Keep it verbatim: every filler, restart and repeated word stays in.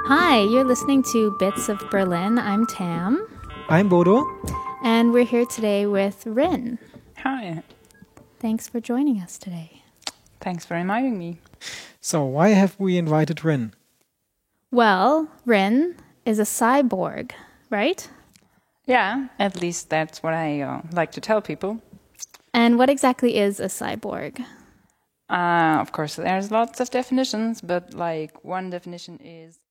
Hi, you're listening to Bits of Berlin. I'm Tam. I'm Bodo. And we're here today with Rin. Hi. Thanks for joining us today. Thanks for inviting me. So, why have we invited Rin? Well, Rin is a cyborg, right? Yeah, at least that's what I uh, like to tell people. And what exactly is a cyborg? Uh, of course, there's lots of definitions, but like one definition is